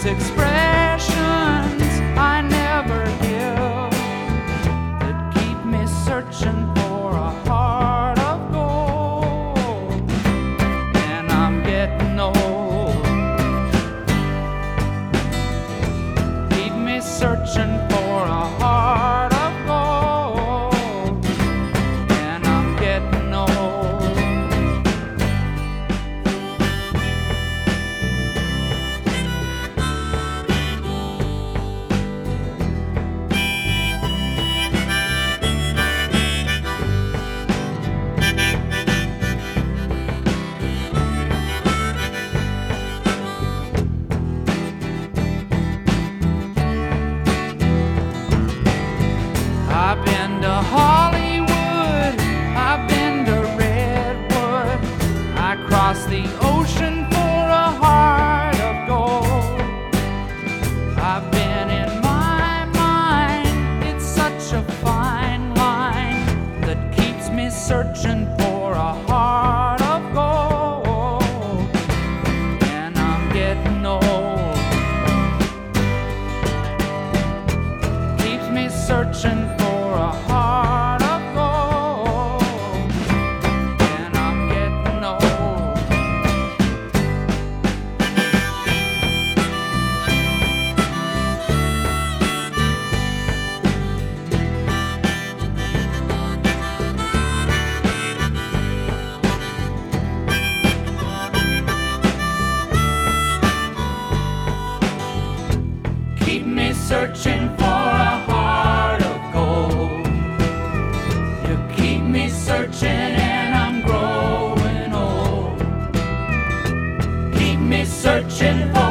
expressions I never give that keep me searching for a heart of gold. And I'm getting old. Keep me searching for a heart of gold. And I'm getting old. I've been to Hollywood, I've been to Redwood, I crossed the ocean for a heart of gold. I've been in my mind, it's such a fine line that keeps me searching for a heart of gold. And I'm getting old. Keeps me searching for a heart of gold. And I'm getting old. Keep me searching for a heart of gold. You keep me searching and I'm growing old. Keep me searching for